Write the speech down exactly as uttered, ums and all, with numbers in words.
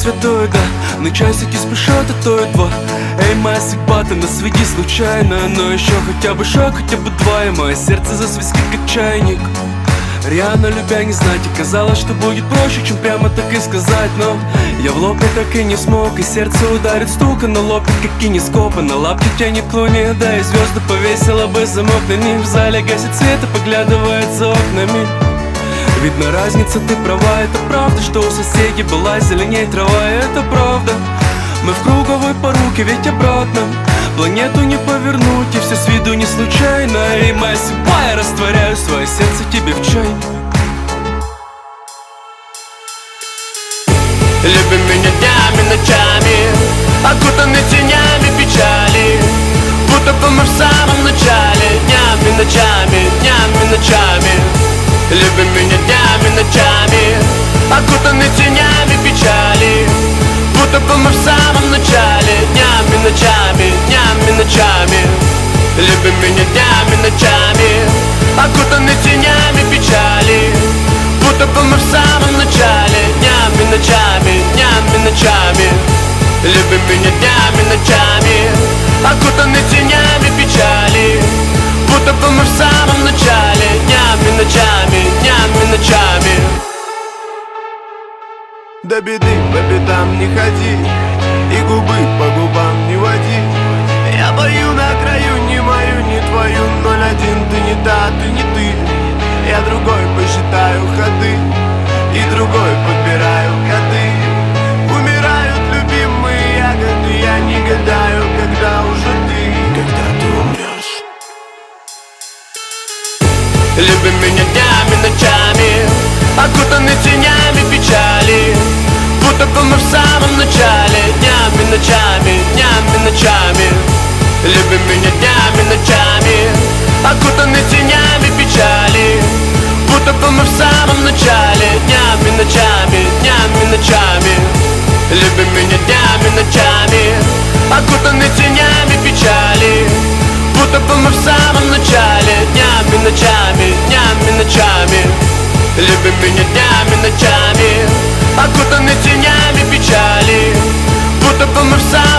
святой, да, но часики спешат, а то и два. Эй, моя судьба, ты нас веди случайно, но еще хотя бы шаг, хотя бы два, и мое сердце засвистит, как чайник. Реально любя не знать, и казалось, что будет проще, чем прямо так и сказать. Но я в лоб и так и не смог, и сердце ударит стука на лоб, как кинескопы. На лапке тянет к луне, да, и звезды повесила бы замок на них. В зале гасит свет и поглядывает за окнами. Видно разница, ты права, это правда, что у соседей была зеленей трава, и это правда. Мы в круговой поруке, ведь обратно планету не повернуть, и все с виду не случайно. И моя судьба, я растворяю свое сердце тебе в чай. Любим меня днями, ночами, окутаны тенями печали, будто бы мы в самом начале. Днями, ночами, днями, ночами. Любим меня днями, ночами, окутаны тенями печали, будто бы мы в самом начале. Днями, ночами, днями, ночами. Любим меня днями, ночами, окутаны тенями печали, будто бы мы в самом начале. Днями, ночами, днями, ночами. Любим меня днями, ночами, окутаны тенями печали, будто бы мы в самом начале. Днями, ночами, днями, ночами. До беды по пятам не ходи, и губы по губам не води. Я бою на краю, не мою, не твою. Ноль один, ты не та, ты не ты. Я другой посчитаю ходы, и другой подбираю ходы. Умирают любимые ягоды, я не гадаю, когда уже ты, когда ты умрешь. Любим меня днями, ночами, окутаны тенями печали, будто бы мы в самом начале. Днями, ночами, днями, ночами. Любим меня днями, ночами, окутаны тенями печали, будто бы мы в самом начале. Днями, ночами, днями, ночами. Любим меня днями, ночами, окутаны тенями печали, будто бы мы в самом начале. Днями, ночами, днями, ночами. Любим меня днями, ночами, окутаны тенями печали, будто бы мы в самом